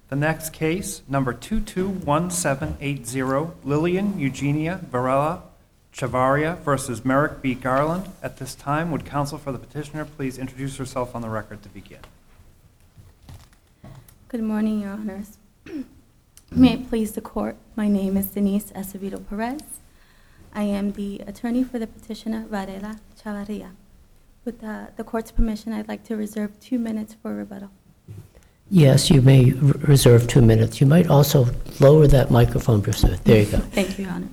The next case, number 221780, Lillian Eugenia Varela Chavaria versus Merrick B. Garland. At this time, would counsel for the petitioner please introduce herself on the record to begin? Good morning, Your Honors. May it please the court, my name is Denise Acevedo Perez. I am the attorney for the petitioner Varela Chavaria. With the court's permission, I'd like to reserve 2 minutes for rebuttal. Yes, you may reserve 2 minutes. You might also lower that microphone just a bit. There you go. Thank you, Your Honor.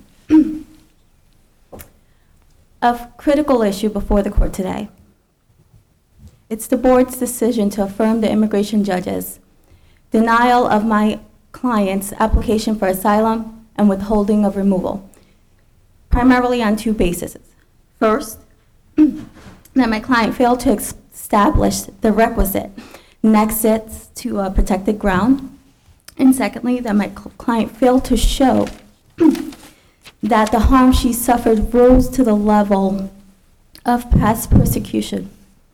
A critical issue before the court today. It's the board's decision to affirm the immigration judge's denial of my client's application for asylum and withholding of removal, primarily on 2 bases. First, that my client failed to establish the requisite nexus to a protected ground, and secondly, that my client failed to show that the harm she suffered rose to the level of past persecution.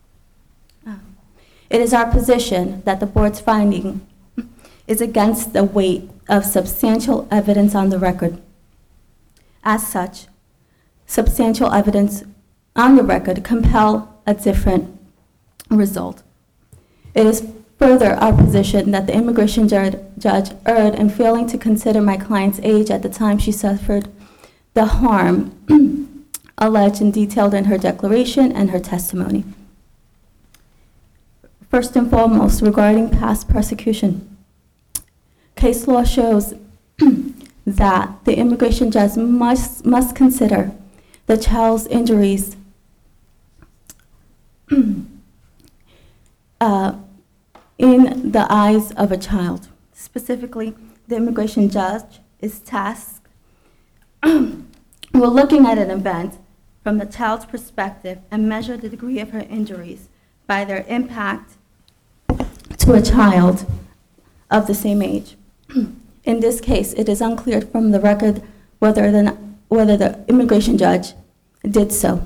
It is our position that the board's finding is against the weight of substantial evidence on the record. As such, substantial evidence on the record compel a different result. It is further our position that the immigration judge erred in failing to consider my client's age at the time she suffered the harm alleged and detailed in her declaration and her testimony. First and foremost, regarding past persecution, case law shows that the immigration judge must consider the child's injuries in the eyes of a child. Specifically, the immigration judge is tasked with looking at an event from the child's perspective and measure the degree of her injuries by their impact to a child of the same age. In this case, it is unclear from the record whether the immigration judge did so.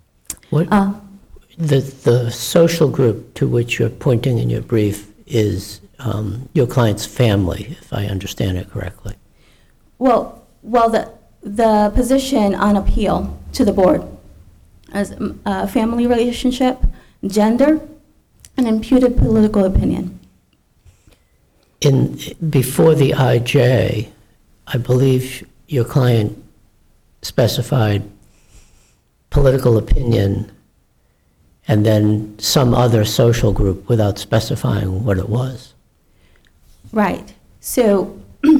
The social group to which you're pointing in your brief is your client's family, if I understand it correctly. Well, the position on appeal to the board as a family relationship, gender, and imputed political opinion. Before the IJ, I believe your client specified political opinion and then some other social group without specifying what it was. Right. So,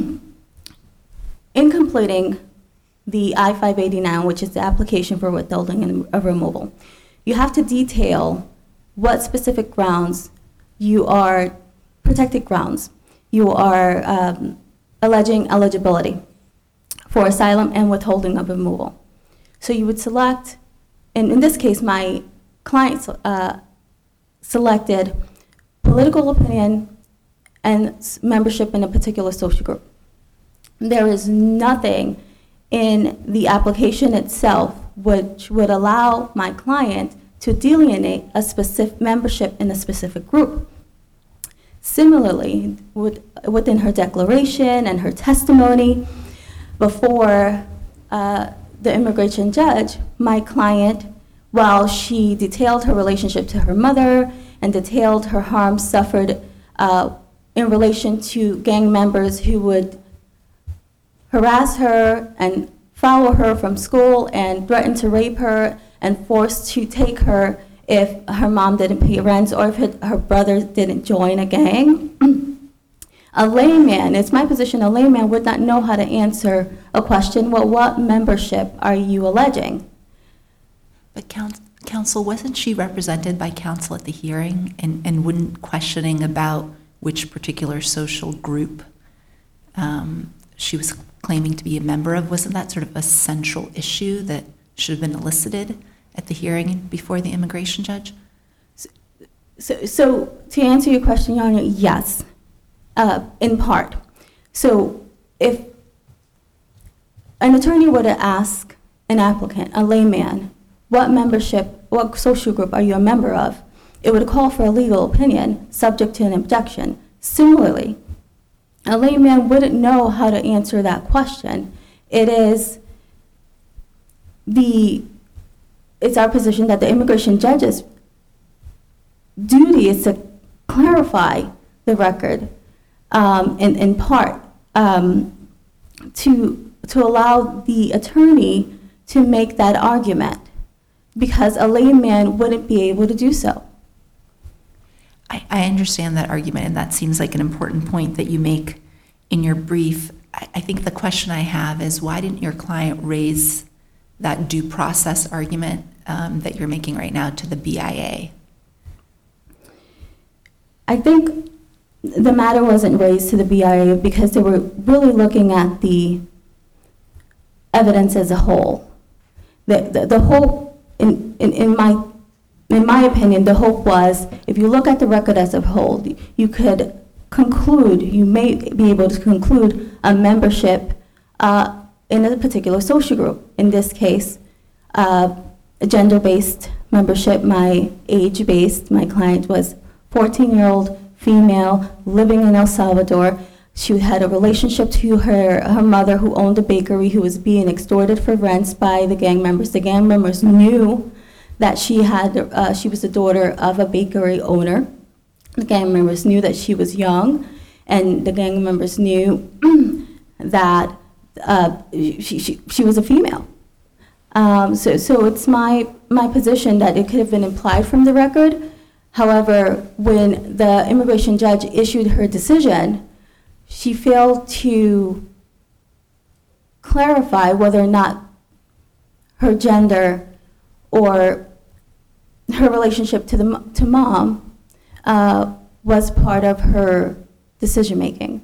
in completing the I-589, which is the application for withholding of removal, you have to detail what specific grounds you are, protected grounds, you are alleging eligibility for asylum and withholding of removal. So you would select, and in this case, my client selected political opinion and membership in a particular social group. There is nothing in the application itself which would allow my client to delineate a specific membership in a specific group. Similarly, within her declaration and her testimony before the immigration judge, my client, while she detailed her relationship to her mother and detailed her harm suffered in relation to gang members who would harass her and follow her from school and threaten to rape her and force to take her if her mom didn't pay rent or if her brother didn't join a gang. A layman, it's my position, a layman would not know how to answer a question, well, what membership are you alleging? But counsel, wasn't she represented by counsel at the hearing and wouldn't questioning about which particular social group she was claiming to be a member of, wasn't that sort of a central issue that should have been elicited at the hearing before the immigration judge? So to answer your question, Your Honor, yes, in part. So if an attorney were to ask an applicant, a layman, what membership, what social group are you a member of, it would call for a legal opinion subject to an objection. Similarly, a layman wouldn't know how to answer that question. It's our position that the immigration judge's duty is to clarify the record, in part, to allow the attorney to make that argument, because a layman wouldn't be able to do so. I understand that argument, and that seems like an important point that you make in your brief. I think the question I have is, why didn't your client raise that due process argument that you're making right now to the BIA? I think the matter wasn't raised to the BIA because they were really looking at the evidence as a whole. The hope, in my opinion, the hope was, if you look at the record as a whole, you could conclude, you may be able to conclude a membership in a particular social group. In this case, a gender-based membership, my age-based. My client was 14-year-old female living in El Salvador. She had a relationship to her mother, who owned a bakery, who was being extorted for rents by the gang members. The gang members knew that she was the daughter of a bakery owner. The gang members knew that she was young, and the gang members knew that she was a female. So it's my position that it could have been implied from the record. However, when the immigration judge issued her decision, she failed to clarify whether or not her gender or her relationship to mom was part of her decision-making.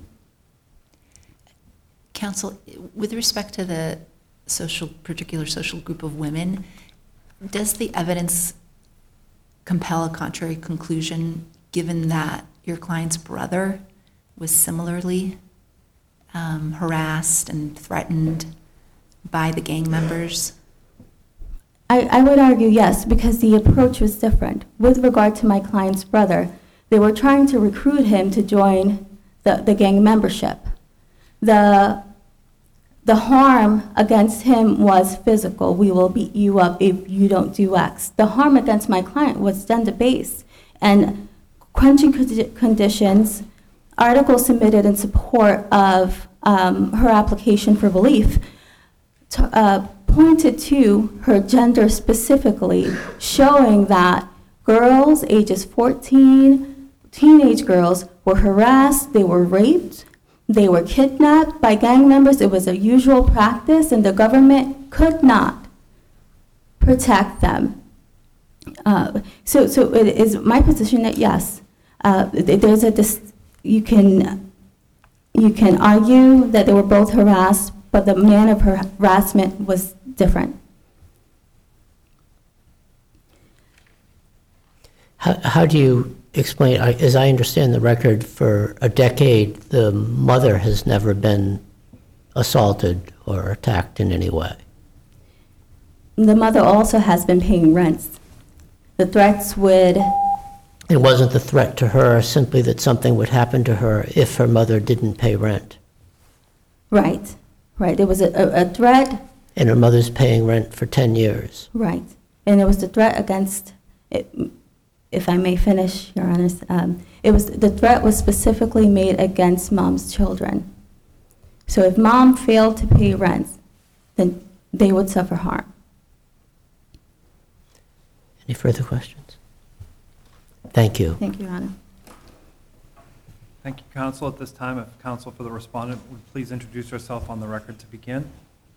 Counsel, with respect to the particular social group of women, does the evidence compel a contrary conclusion, given that your client's brother was similarly harassed and threatened by the gang members? I would argue yes, because the approach was different. With regard to my client's brother, they were trying to recruit him to join the gang membership. The harm against him was physical. We will beat you up if you don't do X. The harm against my client was gender-based. And crunching conditions, articles submitted in support of her application for relief, pointed to her gender specifically, showing that girls ages 14, teenage girls, were harassed, they were raped, they were kidnapped by gang members. It was a usual practice, and the government could not protect them. So it is my position that yes, you can argue that they were both harassed, but the manner of harassment was different. How do you explain, as I understand the record, for a decade, the mother has never been assaulted or attacked in any way? The mother also has been paying rents. The threats would... It wasn't the threat to her simply that something would happen to her if her mother didn't pay rent? Right. There was a threat. And her mother's paying rent for 10 years. Right. And it was the threat against, if I may finish, Your Honor, the threat was specifically made against mom's children. So if mom failed to pay rent, then they would suffer harm. Any further questions? Thank you. Thank you, Your Honor. Thank you, counsel. At this time, if counsel for the respondent would please introduce herself on the record to begin.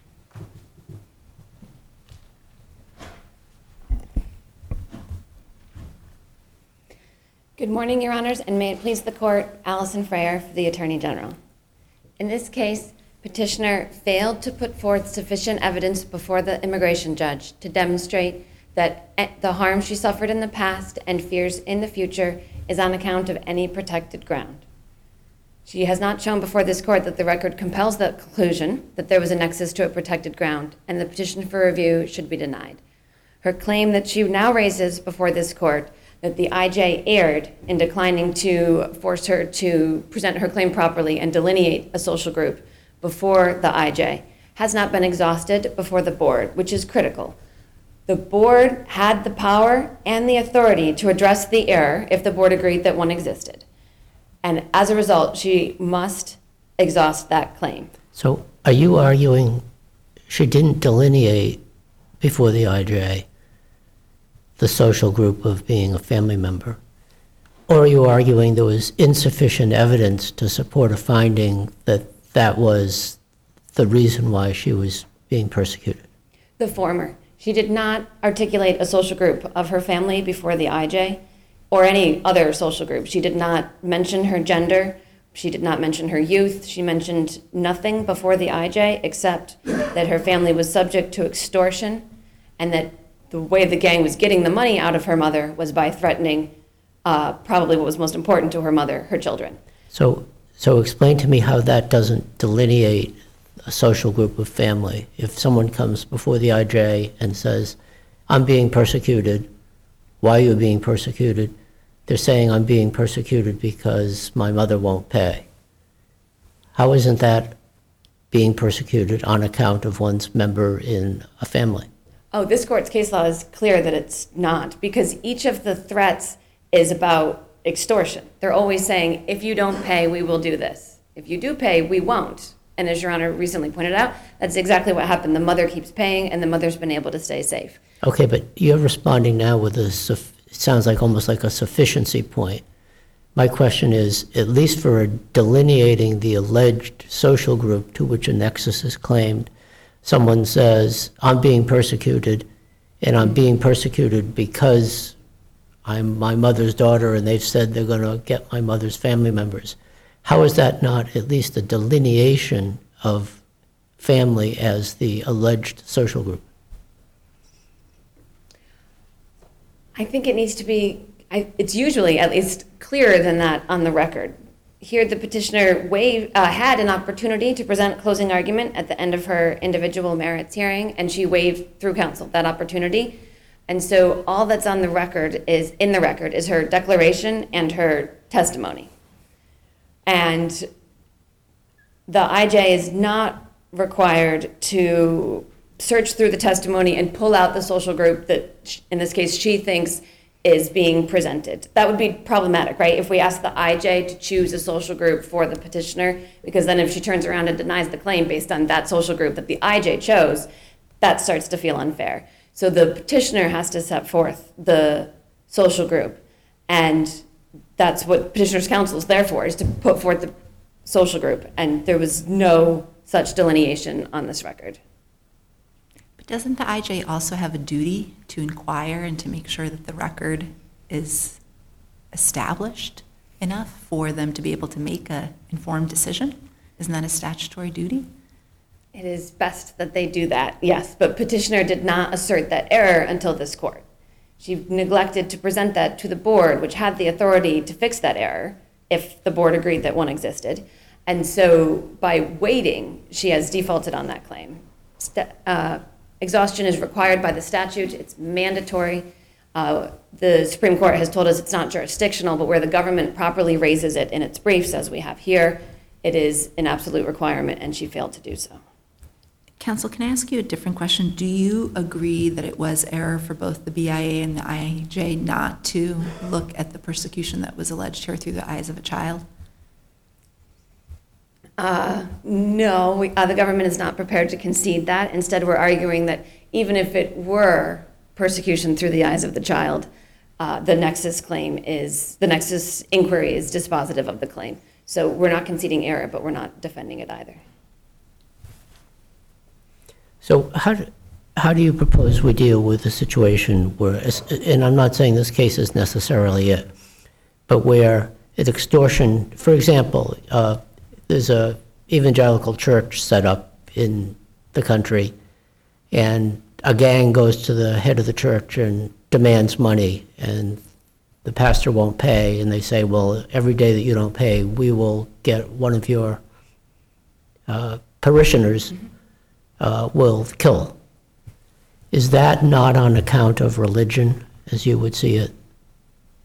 Good morning, Your Honors, and may it please the Court, Allison Freyer for the Attorney General. In this case, petitioner failed to put forth sufficient evidence before the immigration judge to demonstrate that the harm she suffered in the past and fears in the future is on account of any protected ground. She has not shown before this Court that the record compels the conclusion that there was a nexus to a protected ground, and the petition for review should be denied. Her claim that she now raises before this Court that the IJ erred in declining to force her to present her claim properly and delineate a social group before the IJ has not been exhausted before the board, which is critical. The board had the power and the authority to address the error if the board agreed that one existed. And as a result, she must exhaust that claim. So are you arguing she didn't delineate before the IJ the social group of being a family member? Or are you arguing there was insufficient evidence to support a finding that that was the reason why she was being persecuted? The former. She did not articulate a social group of her family before the IJ or any other social group. She did not mention her gender. She did not mention her youth. She mentioned nothing before the IJ except that her family was subject to extortion and that the way the gang was getting the money out of her mother was by threatening probably what was most important to her mother, her children. So explain to me how that doesn't delineate a social group of family. If someone comes before the IJ and says, I'm being persecuted, why are you being persecuted? They're saying I'm being persecuted because my mother won't pay. How isn't that being persecuted on account of one's member in a family? Oh, this court's case law is clear that it's not, because each of the threats is about extortion. They're always saying, if you don't pay, we will do this. If you do pay, we won't. And as Your Honor recently pointed out, that's exactly what happened. The mother keeps paying, and the mother's been able to stay safe. Okay, but you're responding now with it sounds like almost like a sufficiency point. My question is, at least for delineating the alleged social group to which a nexus is claimed, someone says, I'm being persecuted, and I'm being persecuted because I'm my mother's daughter, and they've said they're going to get my mother's family members. How is that not at least a delineation of family as the alleged social group? I think it needs to be, it's usually at least clearer than that on the record. Here, the petitioner had an opportunity to present a closing argument at the end of her individual merits hearing, and she waived through counsel that opportunity. And so all that's on the record is her declaration and her testimony. And the IJ is not required to search through the testimony and pull out the social group that, in this case, she thinks is being presented. That would be problematic, right? If we ask the IJ to choose a social group for the petitioner, because then if she turns around and denies the claim based on that social group that the IJ chose, that starts to feel unfair. So the petitioner has to set forth the social group, and that's what petitioner's counsel is there for, is to put forth the social group, and there was no such delineation on this record. But doesn't the IJ also have a duty to inquire and to make sure that the record is established enough for them to be able to make an informed decision? Isn't that a statutory duty? It is best that they do that, yes, but petitioner did not assert that error until this court. She neglected to present that to the board, which had the authority to fix that error if the board agreed that one existed. And so by waiting, she has defaulted on that claim. Exhaustion is required by the statute. It's mandatory. The Supreme Court has told us it's not jurisdictional, but where the government properly raises it in its briefs, as we have here, it is an absolute requirement, and she failed to do so. Counsel, can I ask you a different question? Do you agree that it was error for both the BIA and the IJ not to look at the persecution that was alleged here through the eyes of a child? No, the government is not prepared to concede that. Instead, we're arguing that even if it were persecution through the eyes of the child, the nexus inquiry is dispositive of the claim. So we're not conceding error, but we're not defending it either. So how do you propose we deal with a situation where, and I'm not saying this case is necessarily it, but where an extortion, for example, there's a evangelical church set up in the country, and a gang goes to the head of the church and demands money, and the pastor won't pay, and they say, well, every day that you don't pay, we will get one of your parishioners will kill. Is that not on account of religion, as you would see it?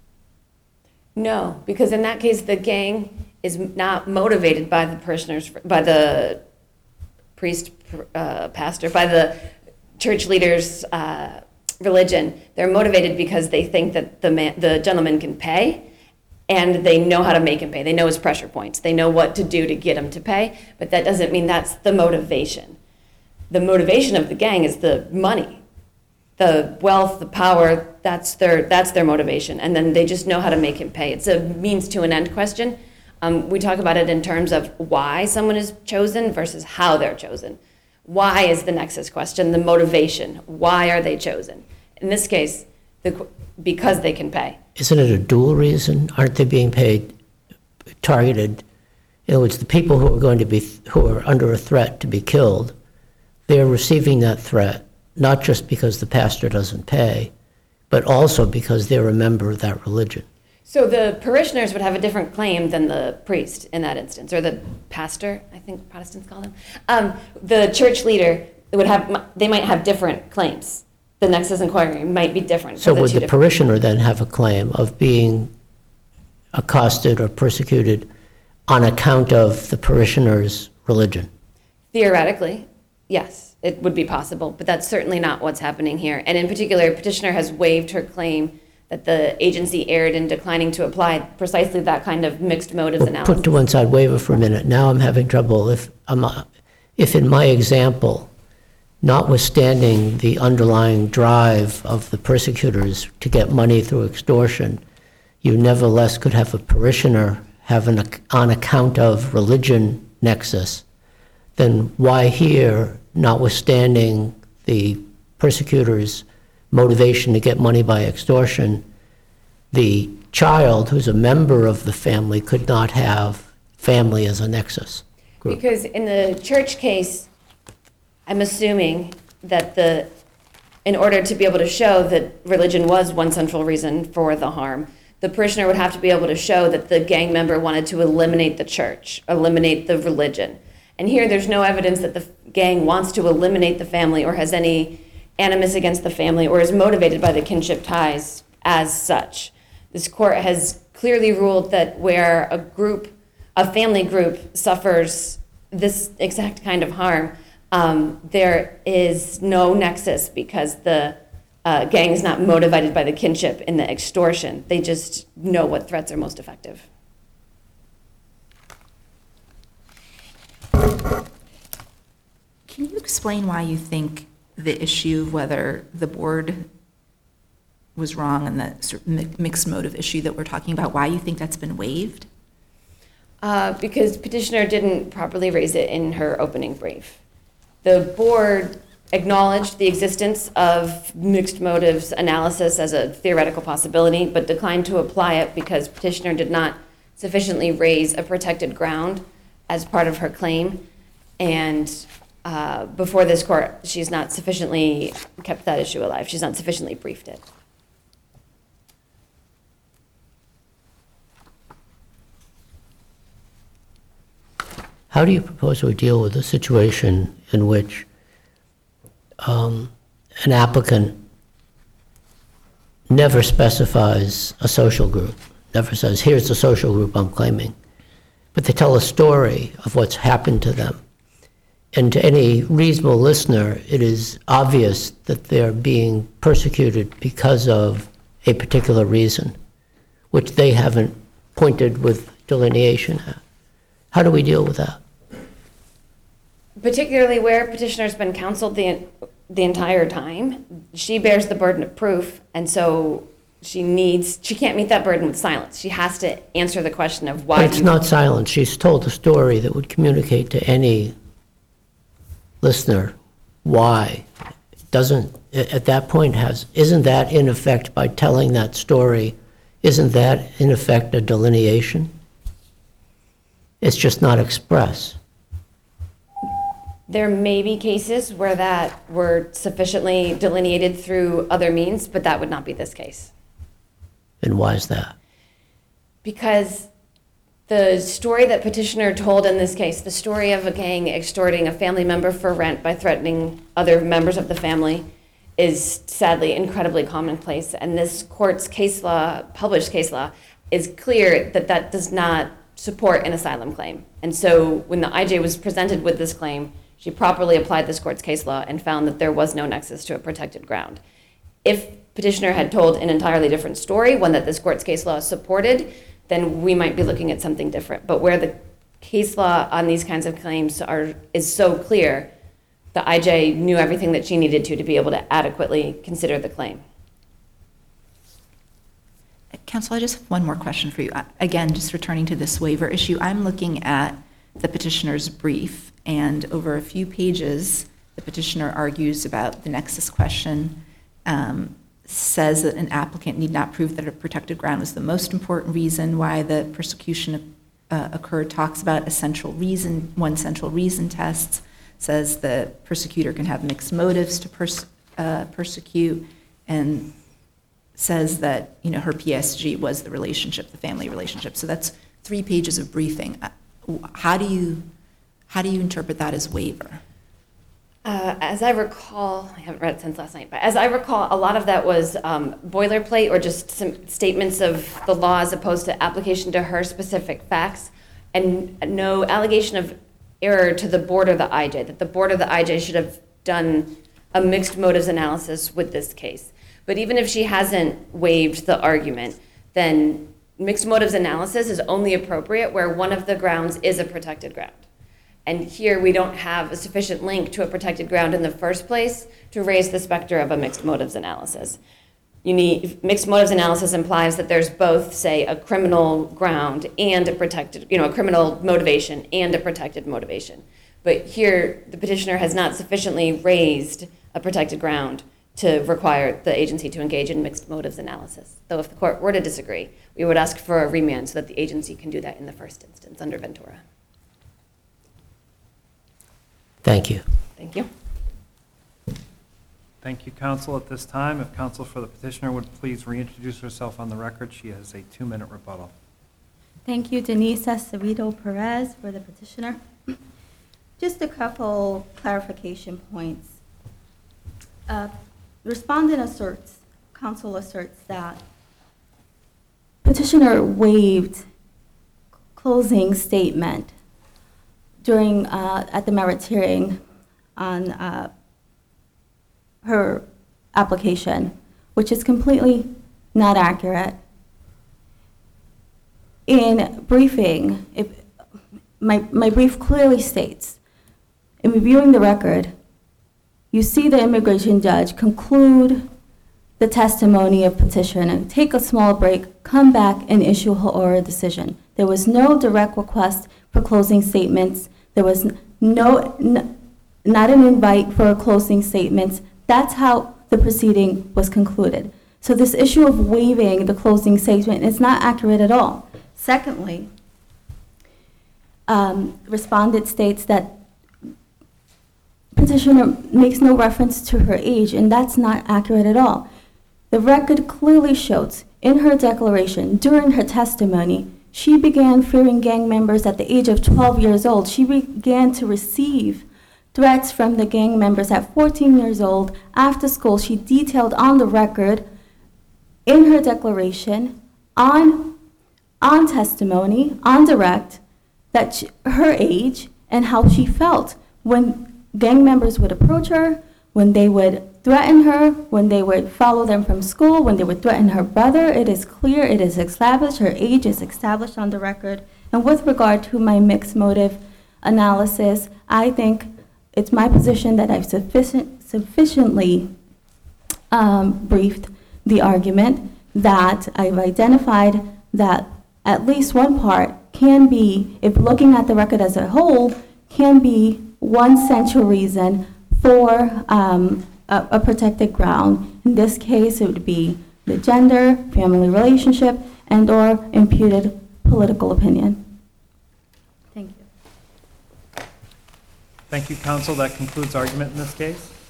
No, because in that case, the gang is not motivated by the parishioners, by the priest, pastor, by the church leader's religion. They're motivated because they think that the gentleman can pay, and they know how to make him pay. They know his pressure points. They know what to do to get him to pay, but that doesn't mean that's the motivation. The motivation of the gang is the money, the wealth, the power. That's their motivation, and then they just know how to make him pay. It's a means to an end question. We talk about it in terms of why someone is chosen versus how they're chosen. Why is the nexus question, the motivation. Why are they chosen? In this case, because they can pay. Isn't it a dual reason? Aren't they being paid, targeted? In other words, the people who are under a threat to be killed, they're receiving that threat, not just because the pastor doesn't pay, but also because they're a member of that religion. So the parishioners would have a different claim than the priest in that instance, or the pastor, I think Protestants call him. The church leader they might have different claims. The nexus inquiry might be different. So would the parishioner then have a claim of being accosted or persecuted on account of the parishioner's religion? Theoretically, yes, it would be possible, but that's certainly not what's happening here. And in particular, petitioner has waived her claim that the agency erred in declining to apply precisely that kind of mixed motives analysis. Put to one side waiver for a minute. Now I'm having trouble. If in my example, notwithstanding the underlying drive of the persecutors to get money through extortion, you nevertheless could have a parishioner have an on account of religion nexus, then why here, notwithstanding the persecutors' motivation to get money by extortion, the child who's a member of the family could not have family as a nexus group? Because in the church case, I'm assuming that in order to be able to show that religion was one central reason for the harm, the parishioner would have to be able to show that the gang member wanted to eliminate the church, eliminate the religion. And here there's no evidence that the gang wants to eliminate the family or has any animus against the family or is motivated by the kinship ties as such. This court has clearly ruled that where a family group suffers this exact kind of harm, there is no nexus because the gang is not motivated by the kinship in the extortion. They just know what threats are most effective. Can you explain why you think the issue of whether the board was wrong and that sort of mixed motive issue that we're talking about, why you think that's been waived? Because petitioner didn't properly raise it in her opening brief. The board acknowledged the existence of mixed motives analysis as a theoretical possibility, but declined to apply it because petitioner did not sufficiently raise a protected ground as part of her claim. And before this court, she's not sufficiently kept that issue alive. She's not sufficiently briefed it. How do you propose we deal with a situation in which an applicant never specifies a social group, never says, here's the social group I'm claiming, but they tell a story of what's happened to them? And to any reasonable listener, it is obvious that they're being persecuted because of a particular reason, which they haven't pointed with delineation at. How do we deal with that? Particularly where petitioner's been counseled the entire time, she bears the burden of proof, and so she can't meet that burden with silence. She has to answer the question of why. But it's not silence. She's told a story that would communicate to any listener why. Doesn't, at that point, isn't that in effect, by telling that story, isn't that in effect a delineation? It's just not express. There may be cases where that were sufficiently delineated through other means, but that would not be this case. And why is that? Because the story that petitioner told in this case, the story of a gang extorting a family member for rent by threatening other members of the family, is sadly incredibly commonplace. And this court's case law, published case law, is clear that that does not support an asylum claim. And so when the IJ was presented with this claim, she properly applied this court's case law and found that there was no nexus to a protected ground. If petitioner had told an entirely different story, one that this court's case law supported, then we might be looking at something different. But where the case law on these kinds of claims is so clear, the IJ knew everything that she needed to be able to adequately consider the claim. Counsel, I just have one more question for you. Again, just returning to this waiver issue, I'm looking at the petitioner's brief, and over a few pages, the petitioner argues about the nexus question, says that an applicant need not prove that a protected ground was the most important reason why the persecution occurred, talks about one central reason tests, says the persecutor can have mixed motives to persecute, and says that her PSG was the relationship, the family relationship. So that's 3 pages of briefing. How do you interpret that as waiver? As I recall, I haven't read it since last night, but as I recall, a lot of that was boilerplate or just some statements of the law as opposed to application to her specific facts, and no allegation of error to the board or the IJ, that the board or the IJ should have done a mixed motives analysis with this case. But even if she hasn't waived the argument, then mixed motives analysis is only appropriate where one of the grounds is a protected ground. And here we don't have a sufficient link to a protected ground in the first place to raise the specter of a mixed motives analysis. Mixed motives analysis implies that there's both, say, a criminal ground and a protected, a criminal motivation and a protected motivation. But here, the petitioner has not sufficiently raised a protected ground to require the agency to engage in mixed motives analysis. Though if the court were to disagree, we would ask for a remand so that the agency can do that in the first instance under Ventura. Thank you. Thank you. Thank you, counsel. At this time, if counsel for the petitioner would please reintroduce herself on the record, she has a 2-minute rebuttal. Thank you, Denise Acevedo Perez, for the petitioner. Just a couple clarification points. Respondent counsel asserts that petitioner waived closing statement during at the merits hearing on her application, which is completely not accurate. In briefing, my brief clearly states, in reviewing the record, you see the immigration judge conclude the testimony of petitioner, take a small break, come back and issue her oral decision. There was no direct request for closing statements. There was not an invite for closing statements. That's how the proceeding was concluded. So this issue of waiving the closing statement is not accurate at all. Secondly, respondent states that petitioner makes no reference to her age, and that's not accurate at all. The record clearly shows in her declaration, during her testimony, she began fearing gang members at the age of 12 years old. She began to receive threats from the gang members at 14 years old. After school, she detailed on the record, in her declaration, on testimony, on direct, that her age and how she felt when gang members would approach her, when they would threaten her, when they would follow them from school, when they would threaten her brother. It is clear, it is established, her age is established on the record. And with regard to my mixed motive analysis, I think it's my position that I've sufficiently briefed the argument, that I've identified that at least one part can be, if looking at the record as a whole, can be one central reason for a protected ground. In this case, it would be the gender, family relationship, and or imputed political opinion. Thank you. Thank you, counsel. That concludes argument in this case.